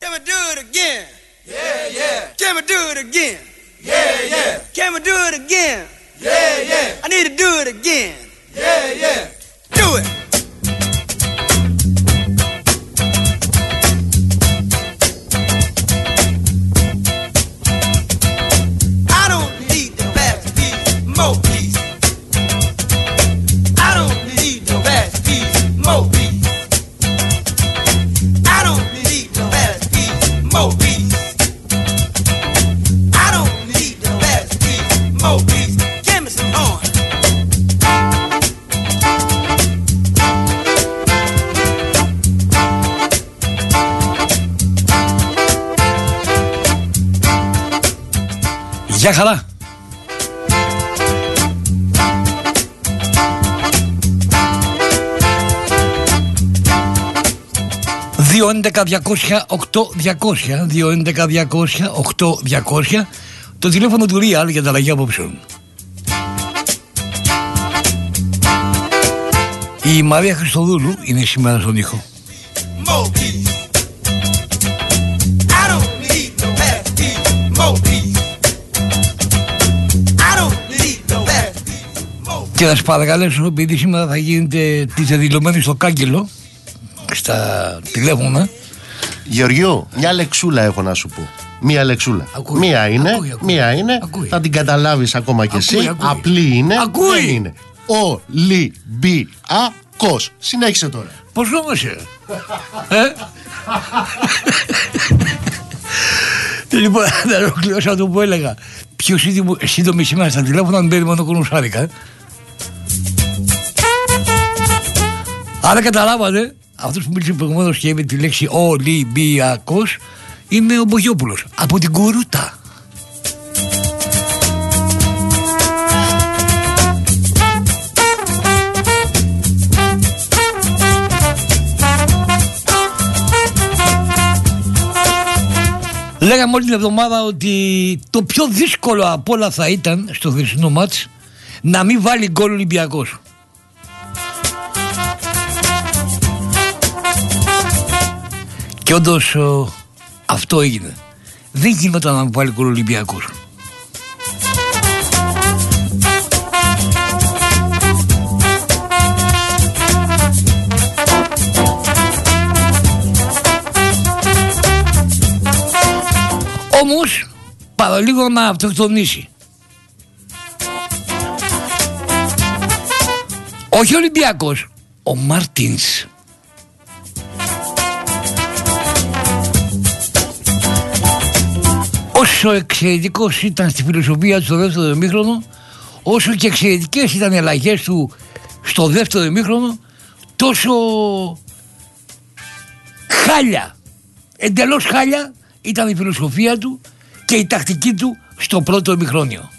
Can we do it again? Yeah, yeah. Can we do it again? Yeah, yeah. Can we do it again? Yeah, yeah. I need to do it again. Yeah, yeah. Do it. I don't need the fast beat, more beats. I don't need the fast beat, more beats. I don't need the fast beat, more beats. I don't need the fast beat, more beats. Give me some horn. Γεια χαρά. Δύο 11-200-8-200 το τηλέφωνο του Real για τα αλλαγή απόψεων. Η Μαρία Χριστοδούλου είναι σήμερα στον ήχο. Και θα σας παρακαλέσω, επειδή σήμερα θα γίνετε τις δεδηλωμένες στο κάγκελο, στα τηλέφωνα. Γεωργιό, μια λεξούλα έχω να σου πω. Μία λεξούλα. Ακούει. Μία είναι, μία είναι. Ακούει. Θα την καταλάβεις ακόμα κι εσύ. Ακούει. Απλή είναι. Ακούει. Δεν είναι. Ολυμπιακός. Συνέχισε τώρα. Πώς όμως Λοιπόν, θα ολοκληρώσω αυτό που έλεγα. Πιο σύντομη σήμερα στα τηλέφωνα, αν μπαίνει μόνο κονουσάρικα. Άρα καταλάβατε, αυτός που μίλησε προηγουμένως και είπε τη λέξη Ολυμπιακός είναι ο Μπογιόπουλος από την Κουρούτα. Λέγαμε όλη την εβδομάδα ότι το πιο δύσκολο από όλα θα ήταν στο χθεσινό μάτς να μην βάλει γκολ Ολυμπιακός. Και όντως αυτό έγινε. Δεν γινόταν να βάλει γκολ Ολυμπιακός. Όμως παραλίγο να αυτοκτονήσει. Όχι ο Ολυμπιακός, ο Μάρτινς. Όσο εξαιρετικός ήταν στη φιλοσοφία του στο δεύτερο ημίχρονο, όσο και εξαιρετικές ήταν οι αλλαγές του στο δεύτερο ημίχρονο, τόσο χάλια, εντελώς χάλια ήταν η φιλοσοφία του και η τακτική του στο πρώτο ημιχρόνιο.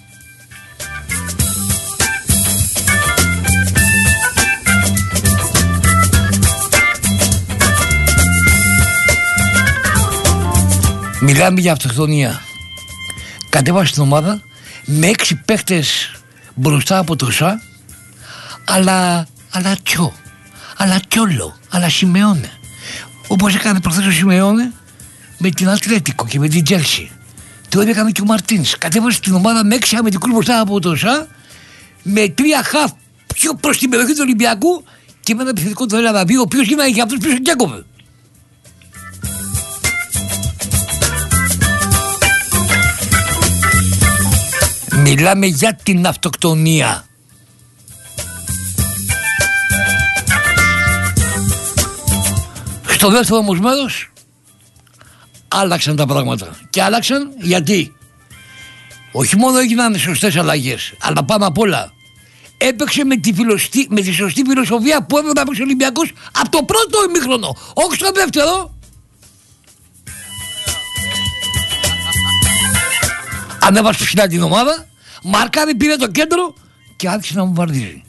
Μιλάμε για αυτοκτονία. Κατέβασε την ομάδα με 6 παίχτες μπροστά από το ΣΑ, αλλά Τσιόλο, αλλά Σιμεώνε. Όπως έκανε προχθές ο Σιμεώνε με την Ατλέτικο και με την Τζέλσι. Το ίδιο έκανε και ο Μαρτίνς. Κατέβασε την ομάδα με 6 αμυντικούς μπροστά από το ΣΑ, με 3 χαφ πιο προς την περιοχή του Ολυμπιακού και με ένα επιθετικό του Ελαδαβή, ο οποίος γίνανε και αυτός πίσω και έκοβε. Μιλάμε για την αυτοκτονία. Στο δεύτερο όμως μέρος άλλαξαν τα πράγματα. Και άλλαξαν γιατί όχι μόνο έγιναν σωστές αλλαγές, αλλά πάνω απ' όλα έπαιξε με τη σωστή φιλοσοφία που έπρεπε να παίξει ο Ολυμπιακός από το πρώτο ημίχρονο, όχι στο δεύτερο. Ανέβασε ψηλά την ομάδα, μάρκαρε, πήρε το κέντρο και άρχισε να βομβαρδίζει.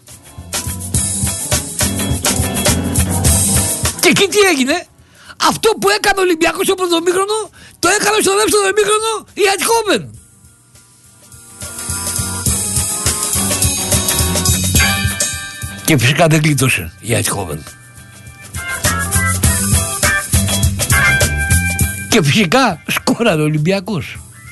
Και εκεί τι έγινε? Αυτό που έκανε ο Ολυμπιακός στο πρώτο ημίχρονο το έκανε στο δεύτερο ημίχρονο η Eindhoven. Και φυσικά δεν γλίτωσε η Eindhoven. Και φυσικά σκόραρε ο Ολυμπιακός.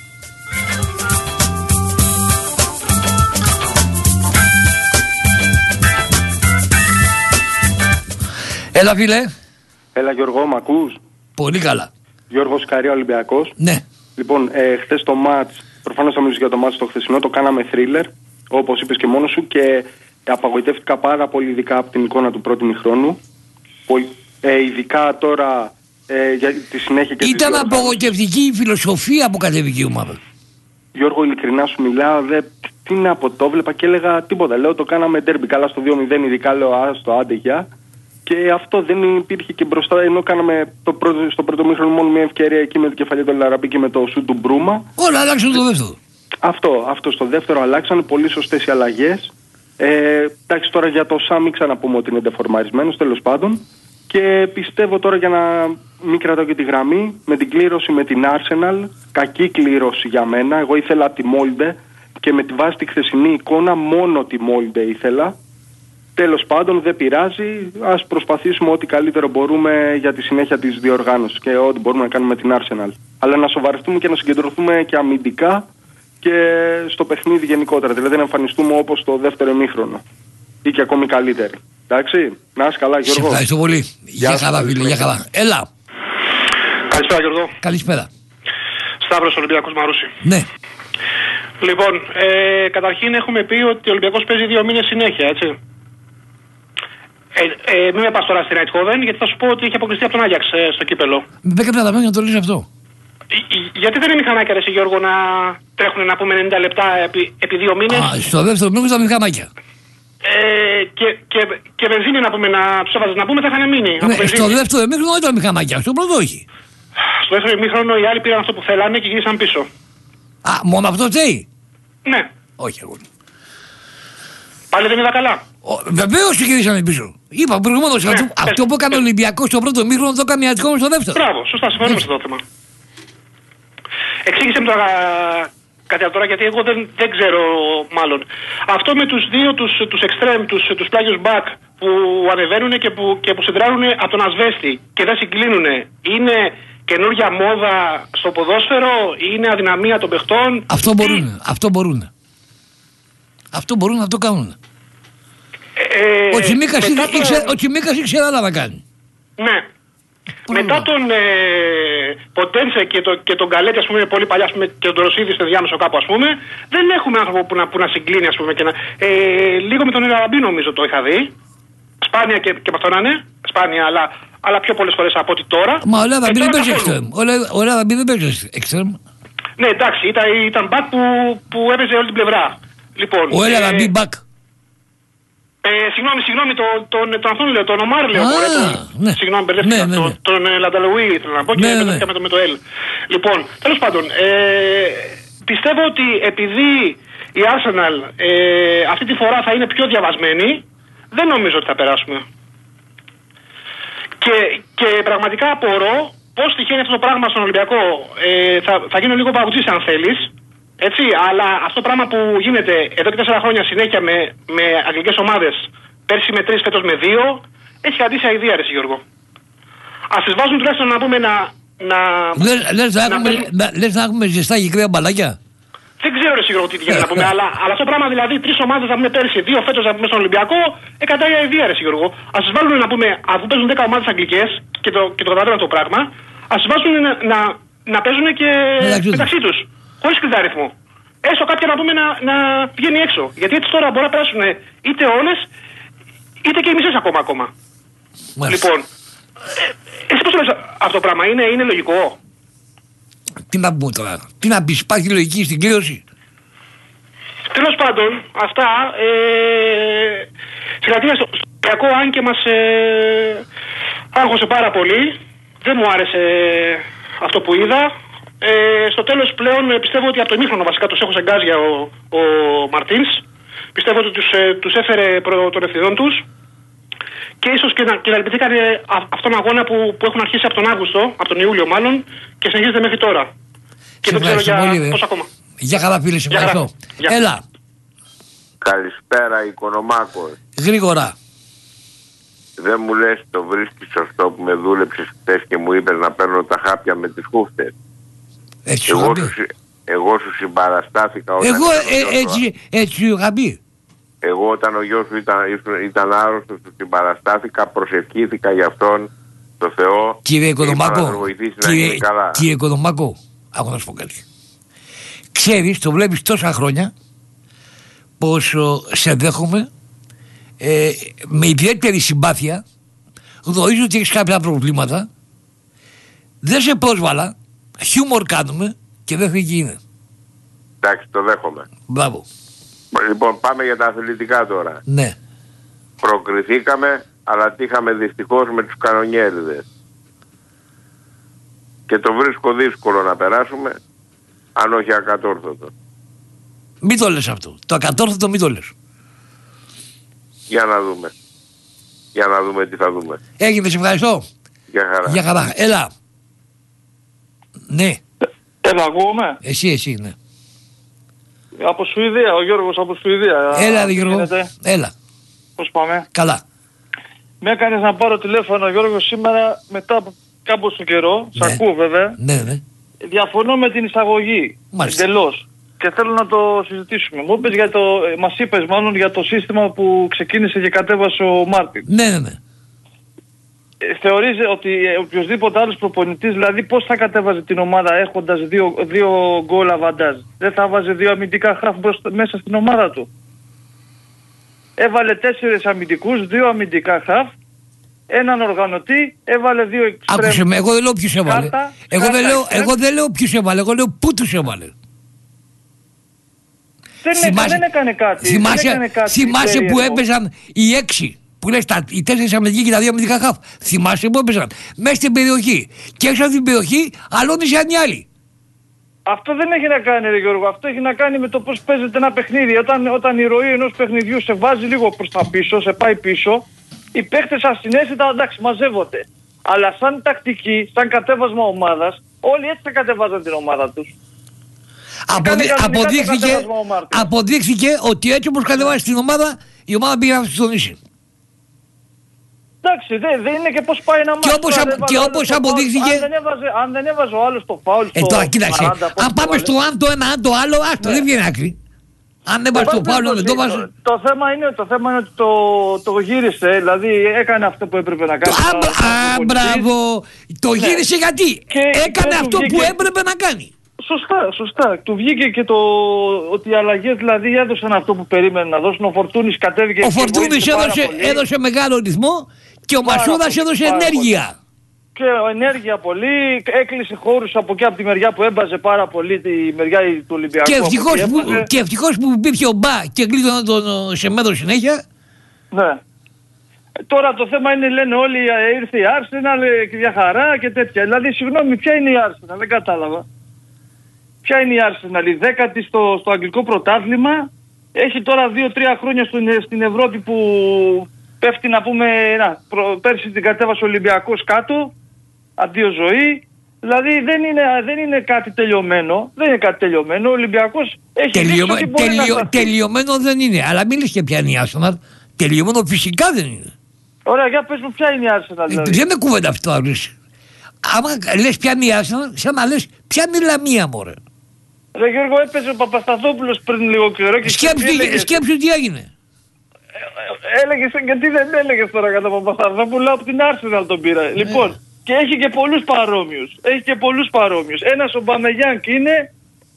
Έλα φίλε. Έλα Γιώργο, μ' ακούς? Πολύ καλά. Γιώργος Καρία, Ολυμπιακός. Ναι. Λοιπόν, χθες το μάτς, προφανώς θα μιλήσω για το μάτς το χθεσινό, το κάναμε thriller, όπως είπες και μόνος σου, και απογοητεύτηκα πάρα πολύ, ειδικά από την εικόνα του πρώτου ημιχρόνου. Ειδικά τώρα για τη συνέχεια και ήταν απογοητευτική η φιλοσοφία που κατέβηκε η ομάδα. Γιώργο, ειλικρινά σου μιλάω, τι να πω, το βλέπα και έλεγα τίποτα. Λέω το κάναμε ντέρμπι, καλά στο 2-0, ειδικά λέω άστο, άντε γεια. Και αυτό δεν υπήρχε και μπροστά, ενώ κάναμε στο πρώτο μήχρονο μόνο μια ευκαιρία εκεί με την κεφαλιά του Λαραμπή και με το σουτ του Μπρούμα. Όλα αλλάξαν το δεύτερο. Αυτό στο δεύτερο αλλάξαν, πολύ σωστές οι αλλαγές. Εντάξει, τώρα για το Σάμι ξαναπούμε ότι είναι ντεφορμαρισμένος, τέλος πάντων. Και πιστεύω τώρα, για να μην κρατάω και τη γραμμή, με την κλήρωση με την Arsenal, κακή κλήρωση για μένα. Εγώ ήθελα τη Μόλντε και με τη βάση τη χθεσινή εικόνα μόνο τη Μόλντε ήθελα. Τέλος πάντων, δεν πειράζει. Ας προσπαθήσουμε ό,τι καλύτερο μπορούμε για τη συνέχεια της διοργάνωσης και ό,τι μπορούμε να κάνουμε με την Arsenal. Αλλά να σοβαρευτούμε και να συγκεντρωθούμε και αμυντικά και στο παιχνίδι γενικότερα. Δηλαδή να εμφανιστούμε όπως το δεύτερο ημίχρονο ή και ακόμη καλύτεροι. Εντάξει, να είσαι καλά Γιώργο. Σε ευχαριστώ πολύ. Γεια χαρά φίλε, γεια χαρά. Έλα. Καλησπέρα Γιώργο. Καλησπέρα. Σταύρος, Ολυμπιακός Μαρούσι. Ναι. Λοιπόν, καταρχήν έχουμε πει ότι ο Ολυμπιακός παίζει 2 μήνες συνέχεια, έτσι. Μην με πας τώρα στην Eindhoven, γιατί θα σου πω ότι έχει αποκλειστεί από τον Άγιαξ στο κύπελο. Δεν καταλαβαίνω να το λες αυτό. Γιατί δεν είναι μηχανάκια ρε Γιώργο να τρέχουν να πούμε 90 λεπτά επί 2 μήνες. Στο δεύτερο μήνυμα τα μηχανάκια. Και βενζίνη να πούμε, να τους έβαζες να πούμε, θα είχαν μείνει. Ναι, στο δεύτερο ημίχρονο ήταν μηχανάκια, στο πρώτο όχι. Στο δεύτερο ημίχρονο οι άλλοι πήραν αυτό που θέλανε και γύρισαν πίσω. Α, μόνο αυτό θέλει. Ναι. Όχι εγώ. Πάλι δεν είδα καλά. Βεβαίως γυρίσανε πίσω. Είπα προηγουμένως, αυτό που έκανε ο Ολυμπιακός στο πρώτο ημίχρονο το έκανε ακόμα στο δεύτερο. Μπράβο, σωστά, συμφωνούμε σε αυτό το θέμα. Εξήγησε μου τώρα κάτι άλλο τώρα, γιατί εγώ δεν ξέρω μάλλον. Αυτό με τους δύο τους extreme, τους πλάγιους back που ανεβαίνουν και που συντράρουν από τον ασβέστη και δεν συγκλίνουν, είναι καινούργια μόδα στο ποδόσφαιρο, είναι αδυναμία των παιχτών? Αυτό μπορούν να το κάνουν. Ο Τσιμίκας ήξερε άλλα να κάνει. Ναι. Μετά τον Ποντένσε και τον Καλέτη, ας πούμε, πολύ παλιά, ας πούμε, και τον Ρωσίδη στο διάμεσο κάπου, ας πούμε, δεν έχουμε άνθρωπο που να συγκλίνει, ας πούμε, και λίγο με τον Ελαραμπή νομίζω το είχα δει. Σπάνια και με αυτόν να είναι. Σπάνια, αλλά πιο πολλές φορές από ό,τι τώρα. Μα ο Ελαραμπή δεν παίζει εξτρέμ. Ο Ελαραμπή δεν παίζει εξτρέμ. Ναι, εντάξει, ήταν μπακ που έπαιζε όλη την πλευρά. Λοιπόν, ο Ελαραμπή μπακ. Συγγνώμη, τον αυτόν λέω, τον Ομάρ λέω. Ναι. Συγγνώμη, μπερδεύτηκα. Τον Λανταλουί θέλω να πω και μπερδεύτηκα με το L. Λοιπόν, τέλος πάντων, πιστεύω ότι επειδή η Arsenal αυτή τη φορά θα είναι πιο διαβασμένη, δεν νομίζω ότι θα περάσουμε. Και πραγματικά απορώ πώς τυχαίνει αυτό το πράγμα στον Ολυμπιακό. Θα γίνω λίγο παγουτζής αν θέλεις. Έτσι, αλλά αυτό το πράγμα που γίνεται εδώ και 4 χρόνια συνέχεια με αγγλικές ομάδες, πέρσι με 3, φέτος με 2, έχει κρατήσει αηδία ρε Γιώργο. Ας τις βάζουν τουλάχιστον να πούμε Λες να έχουμε ζεστά και κρύα μπαλάκια. Δεν ξέρω ρε Γιώργο τι γίνεται να πούμε, αλλά αυτό το πράγμα δηλαδή 3 ομάδες να πούμε πέρσι, 2 φέτος να πούμε στον Ολυμπιακό, κρατάει αηδία ρε Γιώργο. Ας τις βάλουν να πούμε, αφού παίζουν 10 ομάδες αγγλικές και το καταλαβαίνω το πράγμα, ας τις βάζουν να παίζουν και μεταξύ τους. Χωρίς κλειδά ρυθμό. Έστω κάποια να πούμε να βγαίνει έξω. Γιατί έτσι τώρα μπορεί να περάσουν είτε όλες, είτε και οι μισές ακόμα. Μάλιστα. Λοιπόν, εσύ πώς το λες αυτό το πράγμα, είναι λογικό? Τι να πω τώρα, τι να πεις, υπάρχει λογική στην κλήρωση? Τέλος πάντων, αυτά, συγχαρητήρια στο Ολυμπιακό, αν και μας άγχωσε πάρα πολύ. Δεν μου άρεσε αυτό που είδα. Στο τέλος πλέον πιστεύω ότι από το ημίχρονο βασικά τους έχω σε γκάζια ο Μαρτίνς. Πιστεύω ότι τους έφερε των ευθυνών τους και ίσως και να ελπιθήκαν αυτόν τον αγώνα που έχουν αρχίσει από τον Αύγουστο, από τον Ιούλιο μάλλον, και συνεχίζεται μέχρι τώρα. Και δεν ξέρω για πώς ακόμα. Γεια χαρά φίλε, σε ευχαριστώ. Έλα. Καλησπέρα Οικονομάκος. Γρήγορα. δεν μου λες το βρίσκεις σωστό που με δούλεψες χθες και μου είπες να παίρνω τα χάπια με τις χούφτες? Εγώ σου συμπαραστάθηκα όταν έτσι σου είχα πει. Εγώ όταν ο γιος σου ήταν άρρωστος, του συμπαραστάθηκα, προσευχήθηκα για αυτόν, το Θεό. Κύριε Οικονομάκο, κύριε Οικονομάκο, άκου να σου πω κάτι. Ξέρεις, το βλέπεις τόσα χρόνια, πως σε δέχομαι με ιδιαίτερη συμπάθεια. Γνωρίζω ότι έχεις κάποια προβλήματα. Δεν σε πρόσβαλα. Χιούμορ κάνουμε και δεν φύγει είναι. Εντάξει, το δέχομαι. Μπράβο. Λοιπόν, πάμε για τα αθλητικά τώρα. Ναι. Προκριθήκαμε, αλλά τύχαμε δυστυχώς με τους κανονιέριδες. Και το βρίσκω δύσκολο να περάσουμε, αν όχι ακατόρθωτο. Μην το λες αυτό. Το ακατόρθωτο μην το λες. Για να δούμε. Για να δούμε τι θα δούμε. Έγινε, σε ευχαριστώ. Για χαρά. Για χαρά. Έλα. Ναι. Έλα, ακούγομαι. Εσύ, ναι. Από Σουηδία, ο Γιώργος από Σουηδία. Έλα, Γιώργο. Έλα. Πώς πάμε? Καλά. Με έκανες να πάρω τηλέφωνο, Γιώργο, σήμερα μετά από κάμποσο καιρό. Ναι. Σ' ακούω βέβαια. Ναι. Διαφωνώ με την εισαγωγή. Εντελώς. Και θέλω να το συζητήσουμε. Μας είπες μάλλον για το σύστημα που ξεκίνησε και κατέβασε ο Μάρτιν. Ναι. Θεωρείς ότι οποιοδήποτε άλλος προπονητής, δηλαδή πώς θα κατέβαζε την ομάδα έχοντας δύο γκολ αβαντάζ? Δεν θα βάζε δύο αμυντικά χαφ μέσα στην ομάδα του? Έβαλε 4 αμυντικούς, 2 αμυντικά χαφ, έναν οργανωτή, έβαλε 2 εξτρέμ. Άκουσε με, εγώ δεν λέω ποιους έβαλε. Εγώ δεν λέω ποιους έβαλε, εγώ λέω πού τους έβαλε. Δεν έκανε κάτι. Θυμάσαι που έπαιζαν οι 6, που λες οι 4 αμυντικοί και τα 2 αμυντικά χαφ. Θυμάσαι που έπαιζαν μέσα στην περιοχή και έξω από την περιοχή αλώνησαν οι άλλοι. Αυτό δεν έχει να κάνει, ρε Γιώργο. Αυτό έχει να κάνει με το πώς παίζεται ένα παιχνίδι. Όταν η ροή ενός παιχνιδιού σε βάζει λίγο προς τα πίσω, σε πάει πίσω, οι παίχτες ασυναίσθητα εντάξει μαζεύονται. Αλλά σαν τακτική, σαν κατέβασμα ομάδας, όλοι έτσι θα κατεβάζαν την ομάδα τους. Αποδείχθηκε ότι έτσι όπως κατεβάζει την ομάδα, η ομάδα πήγε να αυτοκτονήσει. Εντάξει, δεν είναι και πώς πάει ένα μάτι. Και όπως αποδείχθηκε. Αν δεν έβαζε ο άλλος το φάουλ στο. Τώρα κοίταξε. Αν πάμε στο αν το ένα, αν το άλλο, άστο, δεν βγαίνει άκρη. Αν δεν βάζει το φάουλ, δεν το βάζει. Το θέμα είναι ότι το γύρισε, δηλαδή έκανε αυτό που έπρεπε να κάνει. Μπράβο. Το γύρισε γιατί έκανε αυτό που έπρεπε να κάνει. Σωστά. Του βγήκε και ότι οι αλλαγές δηλαδή έδωσαν αυτό που περίμενε να δώσουν. Ο Φορτούνης κατέβηκε. Ο Φορτούνης έδωσε μεγάλο ρυθμό και ο Μασούδας έδωσε ενέργεια. Και ενέργεια πολύ. Έκλεισε χώρους από εκεί από τη μεριά που έμπαζε πάρα πολύ, τη μεριά του Ολυμπιακού. Και ευτυχώς που υπήρχε ο Μπα και κλείτωνε τον Σεμέδο συνέχεια. Ναι. Τώρα το θέμα είναι, λένε όλοι, ήρθε η Arsenal και για χαρά και τέτοια. Δηλαδή, συγγνώμη, ποια είναι η Arsenal? Δεν κατάλαβα. Ποια είναι η Arsenal? Η 10η στο αγγλικό πρωτάθλημα. Έχει τώρα 2-3 χρόνια στην Ευρώπη που πέφτει, να πούμε, πέρσι την κατέβασε ο Ολυμπιακός κάτω. Αντίο ζωή. Δηλαδή δεν είναι κάτι τελειωμένο. Δεν είναι κάτι τελειωμένο. Ο Ολυμπιακός έχει τελειωμένο δεν είναι. Αλλά μίλησε και ποια είναι η Arsenal. Τελειωμένο φυσικά δεν είναι. Ωραία, για πες μου ποια είναι η Arsenal. Δηλαδή. Δεν είναι κουβέντα αυτό. Άμα λες ποια είναι η Arsenal, σαν να λες ποια είναι η Λαμία, μωρέ. Ρε Γιώργο, έπαιζε ο Παπασταθόπουλος πριν λίγο καιρό και σκέψου τι έγινε. Έλεγες, γιατί δεν έλεγες τώρα για τον Παπασταθόπουλο? Από την Arsenal τον πήρα. Λοιπόν, και έχει και πολλούς παρόμοιους. Ένας ο Μπαμεγιάνκ είναι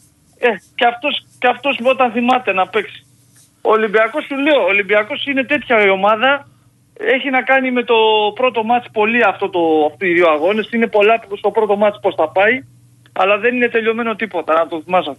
και αυτός όταν θυμάται να παίξει. Ο Ολυμπιακός, σου λέω, ο Ολυμπιακός είναι τέτοια η ομάδα. Έχει να κάνει με το πρώτο μάτς πολύ αυτοί οι δύο αγώνες. Είναι πολλά στο πρώτο μάτς πώς θα πάει. Αλλά δεν είναι τελειωμένο τίποτα, να το θυμάσαι.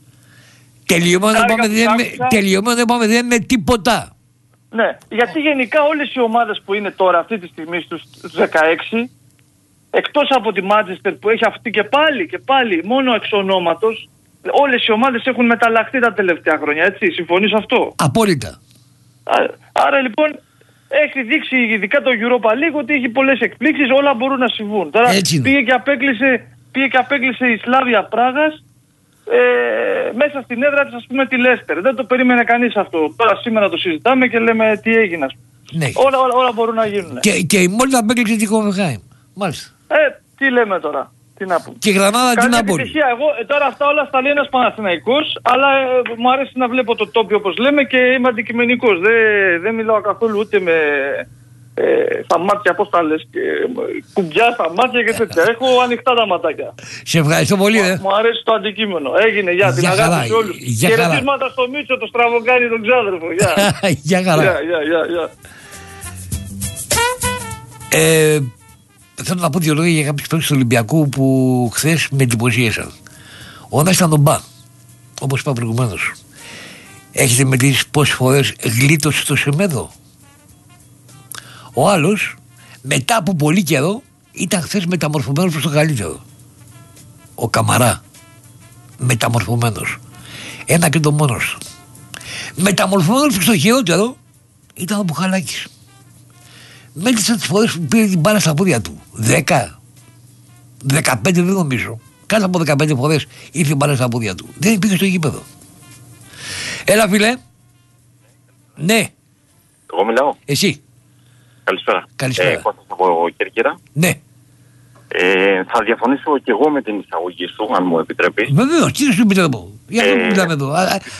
Τελειωμένο δεν πάμε, δεν είναι τίποτα. Ναι, γιατί γενικά όλες οι ομάδες που είναι τώρα αυτή τη στιγμή στους 16, εκτός από τη Manchester που έχει αυτή και πάλι μόνο εξ ονόματος, όλες οι ομάδες έχουν μεταλλαχθεί τα τελευταία χρόνια, έτσι, συμφωνείς αυτό? Απόλυτα. Άρα λοιπόν έχει δείξει ειδικά το Europa League ότι έχει πολλές εκπλήξεις, όλα μπορούν να συμβούν. Τώρα πήγε και απέκλεισε η Σλάβια Πράγας μέσα στην έδρα της, ας πούμε, τη Λέστερ. Δεν το περίμενε κανείς αυτό. Τώρα σήμερα το συζητάμε και λέμε τι έγινε. Ναι. Όλα μπορούν να γίνουν. Και η Μόλντα απέκλειξε την Hoffenheim. Μάλιστα. Τι λέμε τώρα. Τι να πούμε. Και Γρανάδα την Νάπολη. Επιτυχία. Εγώ τώρα αυτά όλα στα λέει ένας Παναθηναϊκός, αλλά μου αρέσει να βλέπω το τόπιο όπως λέμε και είμαι αντικειμενικός. Δεν μιλάω καθόλου ούτε με στα μάτια, πώς τα λες, κουμπιά στα μάτια και τέτοια. Έχω ανοιχτά τα ματάκια. Σε ευχαριστώ πολύ, Μου αρέσει το αντικείμενο. Έγινε, για την αγάπη σε όλους. Χαιρετίσματα στο Μίτσο, το στραβοκάνι, τον ξάδερφο. Γεια χαρά. Θέλω να πω δύο λόγια για κάποιους παίκτες του Ολυμπιακού που χθες με εντυπωσίασαν. Ο ένας ήταν ο Μπα, όπως είπα προηγουμένως. Έχετε μετρήσει πόσες φορές γλίτωσε το Σεμέδο? Ο άλλος, μετά από πολύ καιρό, ήταν χθες μεταμορφωμένος προς το καλύτερο. Ο Καμαρά, μεταμορφωμένος. Ένα και το μόνος. Μεταμορφωμένος προς το χειρότερο ήταν ο Μπουχαλάκης. Μέτρησα τις φορές που πήρε την μπάλα στα πόδια του. 10, 15 δεν νομίζω. Κάτω από 15 φορές ήρθε η μπάλα στα πόδια του. Δεν πήγε στο γήπεδο. Έλα φίλε. Ναι. Εγώ μιλάω. Εσύ. Καλησπέρα. Καλησπέρα. Κώστας από Κέρκυρα. Ναι. Θα διαφωνήσω και εγώ με την εισαγωγή σου, αν μου επιτρέπεις. Βεβαίως, τι σου επιτρέπω. Για αυτό που μιλάμε εδώ.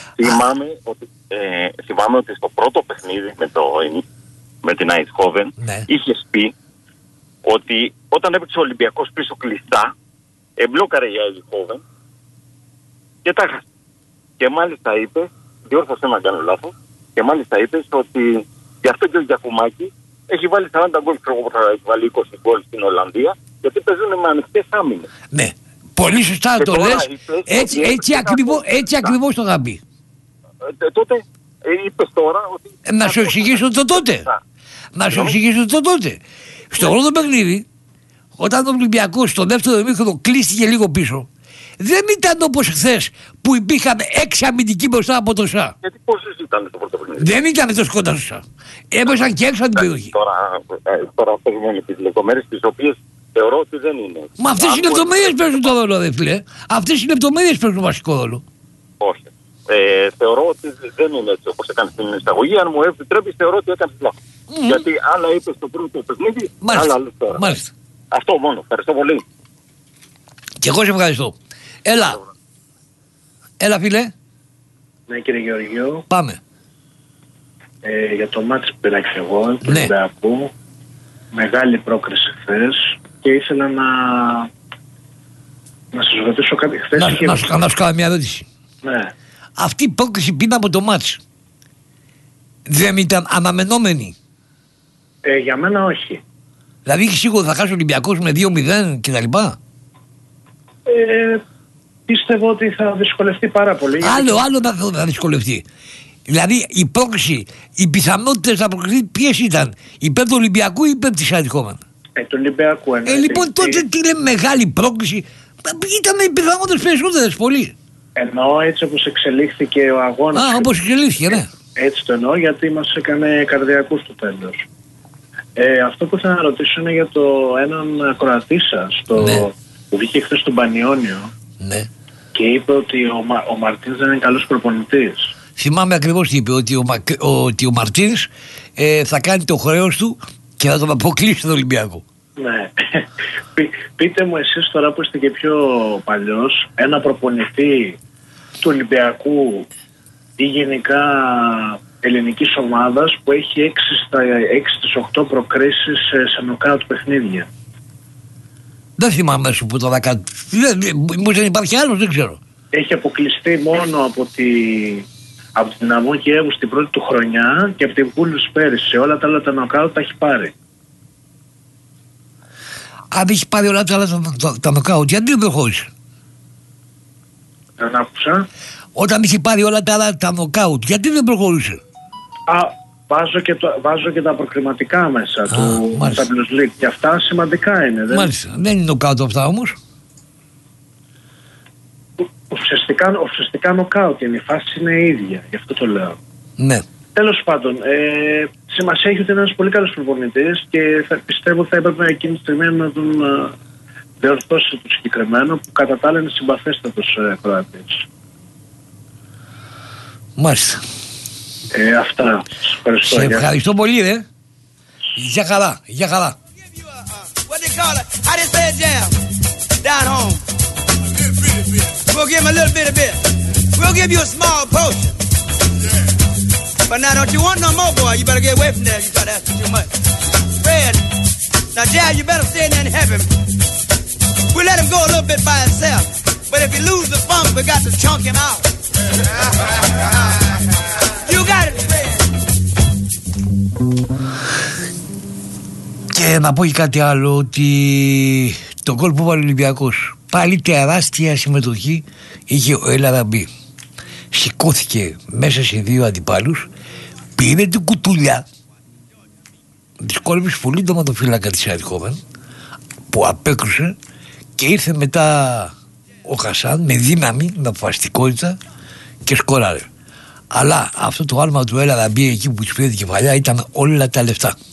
Θυμάμαι ότι στο πρώτο παιχνίδι με την Eindhoven είχες πει ότι όταν έπαιξε ο Ολυμπιακός πίσω κλειστά, εμπλόκαρε η Eindhoven και τα έχασε. Και μάλιστα είπες, διόρθωσέ να κάνω λάθος, και μάλιστα είπες ότι γι' αυτό και ο Γιακουμάκη έχει βάλει 40 γκολ, ξέρω εγώ, θα έχει βάλει 20 γκολ στην Ολλανδία, γιατί παίζουν με ανοιχτές άμυνες. Ναι, πολύ σωστά το λες, έτσι ακριβώς το είχα πει. Τότε είπες τώρα ότι... Να σου εξηγήσω το τότε. Στο πρώτο παιχνίδι, όταν ο Ολυμπιακός στο δεύτερο ημίχρονο κλείστηκε λίγο πίσω, δεν ήταν όπως χθες που υπήρχαν 6 αμυντικοί μπροστά από το ΣΑ. Γιατί πόσες ήταν στο πρώτο παιχνίδι? Δεν ήταν τόσο κοντά στο ΣΑ. Έπεσαν και έξω από την περιοχή. Τώρα παίζουμε τις λεπτομέρειες τις οποίες θεωρώ ότι δεν είναι. Μα αυτές οι λεπτομέρειες παίζουν το ρόλο, δε φίλε. Αυτές οι λεπτομέρειες παίζουν το βασικό ρόλο. Όχι. Θεωρώ ότι δεν είναι έτσι όπως έκανε στην εισαγωγή. Αν μου επιτρέπεις, θεωρώ ότι έκανε λάθος. Γιατί άλλα είπες στο πρώτο παιχνίδι, άλλα λες τώρα. Μάλιστα. Αυτό μόνο. Ευχαριστώ πολύ. Και εγώ σε ευχαριστώ. Έλα φίλε. Ναι κύριε Γεωργίου. Πάμε. Για το μάτς που πήρα και εγώ, του Ολυμπιακού, μεγάλη πρόκριση χθες και ήθελα να σας ρωτήσω κάτι χθες. Να σου κάνω μια ερώτηση. Ναι. Αυτή η πρόκριση πριν από το μάτς δεν ήταν αναμενόμενη? Για μένα όχι. Δηλαδή σίγουρα θα χάσει ο Ολυμπιακός με 2-0 κτλ. Πίστευω ότι θα δυσκολευτεί πάρα πολύ. Άλλο θα δυσκολευτεί. Δηλαδή η πρόκριση, οι πιθανότητες να προκριθεί ποιες ήταν? Υπέρ του Ολυμπιακού ή υπέρ της Eindhoven? Του Ολυμπιακού. Λοιπόν τότε τι λέμε μεγάλη πρόκριση? Ήταν οι πιθανότητες περισσότερες πολύ. Εννοώ έτσι όπως εξελίχθηκε ο αγώνας. Όπως εξελίχθηκε, ναι. Έτσι το εννοώ, γιατί μας έκανε καρδιακούς στο τέλος. Αυτό που θέλω να ρωτήσω είναι για έναν Κροατή σας, που βγήκε χθες στον Πανιόνιο, και είπε ότι ο Μαρτίνς δεν είναι καλός προπονητής. Θυμάμαι ακριβώς τι είπε, ότι ο Μαρτίνς θα κάνει το χρέος του και θα τον αποκλείσει τον Ολυμπιακό. Ναι. Πείτε μου εσείς τώρα που είστε και πιο παλιός, ένα προπονητή του Ολυμπιακού ή γενικά ελληνικής ομάδας που έχει 6 στις 8 προκρίσεις σε νοκάουτ παιχνίδια. Δεν θυμάμαι σου που το δακά. Δεν υπάρχει άλλος, δεν ξέρω. Έχει αποκλειστεί μόνο από την Δυναμό Κιέβου στην πρώτη του χρονιά και από την Βούλους πέρυσι. Σε όλα τα άλλα τα νοκάουτ τα έχει πάρει. Αν έχει πάρει όλα τα άλλα τα νοκάουτ, γιατί δεν προχώρησε? Δεν άκουσα. Όταν είχε πάρει όλα τα άλλα τα νοκάουτ, γιατί δεν προχώρησε? Βάζω και τα προκριματικά μέσα του Champions League και αυτά σημαντικά είναι. Μάλιστα, δεν είναι νοκάουτ αυτά όμως. Ουσιαστικά νοκάουτ είναι, η φάση είναι η ίδια, γι' αυτό το λέω. Ναι. Τέλος πάντων, σημασία έχει ότι είναι ένας πολύ καλός προπονητής και πιστεύω θα έπρεπε εκείνη τη στιγμή να τον διορθώσει το συγκεκριμένο, που κατά τα άλλα είναι συμπαθέστατος Κροατής. Μάλιστα. Αυτά. Σε ευχαριστώ πολύ, Για χαρά, για χαρά. What they call it? How they say jam down home? We'll give him a little bit. We'll give you a small portion. But now don't you want no more, boy? You better get away from there. You try to ask too much. Fred, now Jazz, you better stay in there and help him. We'll let him go a little bit by himself. But if he lose the funk, we got to chunk him out. You got it, Fred. Και να πω και κάτι άλλο, ότι το γκολ που βάλει ο Ολυμπιακός, πάλι τεράστια συμμετοχή είχε ο El Arabi. Σηκώθηκε μέσα σε δύο αντιπάλους, πήρε την κουτουλιά, δυσκόλεψε πολύ το ματοφύλακα της Eindhoven που απέκρουσε και ήρθε μετά ο Χασάν με δύναμη, με αποφασιστικότητα και σκοράρε. Αλλά αυτό το άλμα του El Arabi εκεί που του πήρε την κεφαλιά ήταν όλα τα λεφτά.